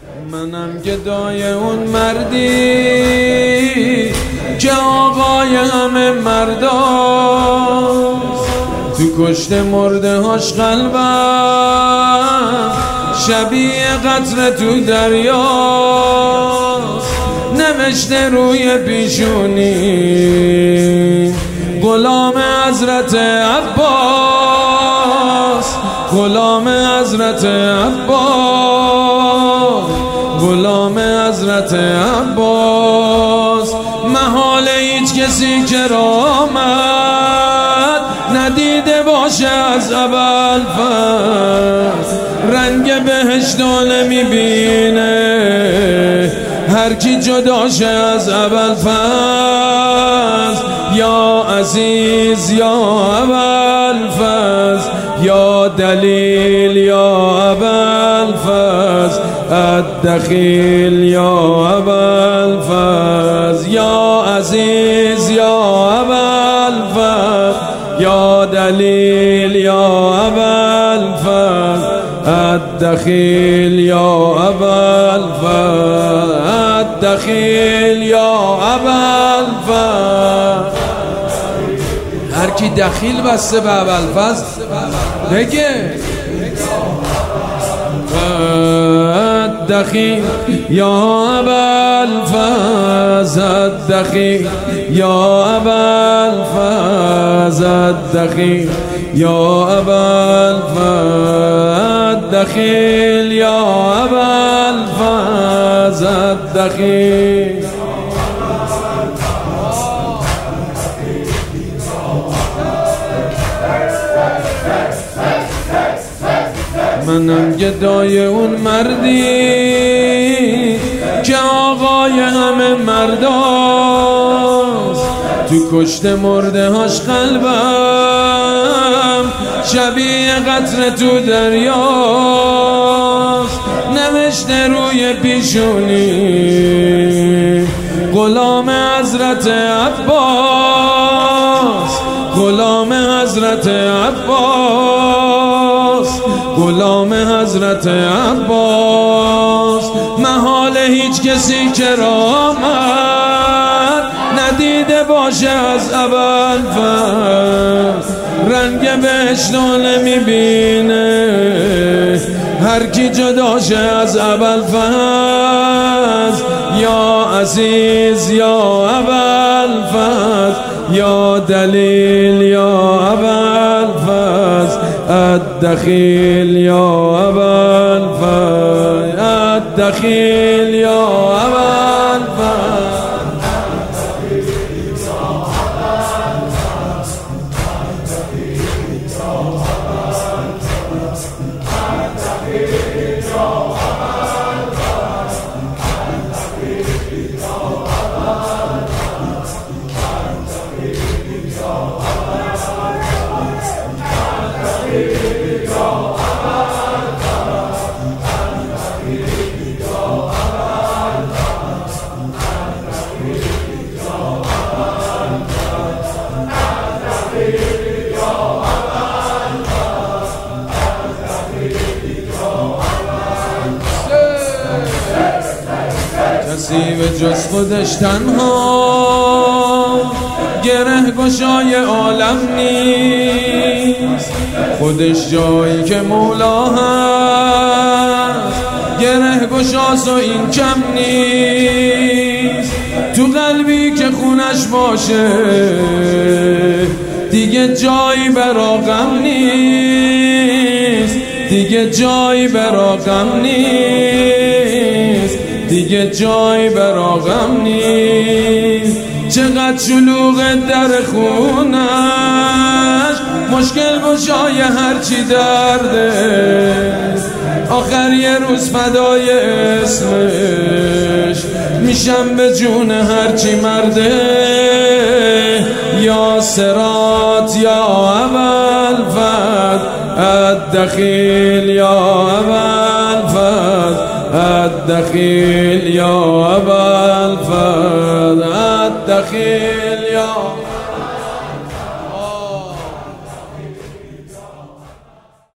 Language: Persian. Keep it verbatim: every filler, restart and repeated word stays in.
منم گدای اون مردی که آقای همه مرداست، تو کشته مرده هاش قلبم شبیه قطره تو دریاست. نوشته روی پیشونی غلام حضرت عباس، غلام حضرت عباس، غلام حضرت عباس. محال هیچ کسی کرامت ندیده باشه از اول فصل، رنگ بهشت نمیبینه هر کی جدا شه از اول فصل. یا عزیز یا اول فصل، یا دلیل یا اول فصل، الدخیل یا اول فصل. یا عزیز یا اول فصل، یا دلیل یا اول فصل، الدخیل یا اول فصل، الدخیل یا اول فصل. هر کی دخیل بسته به اول فصل بگه الدخیل یا اول فصل، الدخیل یا اول فصل، الدخیل یا اول فصل، الدخیل یا اول فصل، الدخیل. منم گدای اون مردی که آقای همه مرداست، تو کشته مرده هاش قلبم شبیه قطره تو دریاست. نوشته روی پیشونی غلام حضرت عباس، غلام حضرت عباس، غلام حضرت عباس. محال هیچ کسی کرامت ندیده باشه از اول فصل، رنگ بهشت نمیبینه هر کی جدا شه از اول فصل. یا عزیز یا اول فصل، یا دلیل یا اول فصل، الدخیل یا اول فصل، الدخیل یا اول فصل. کسی به جز خودش تنها گره گشای عالم نیست، خودش جایی که مولا هست گره گشاست و این کم نیست. تو قلبی که خونش باشه دیگه جایی برا غم نیست، دیگه جایی برا غم نیست، دیگه جایی برا غم نیست. چقدر شلوغ در خونش مشکل گشای هرچی درده، آخر یه روز فدای اسمش میشم به جون هرچی مرده. یا صراط یا اول فصل، الدخیل یا اول فصل، الدخیل یا اول فصل، الدخیل یا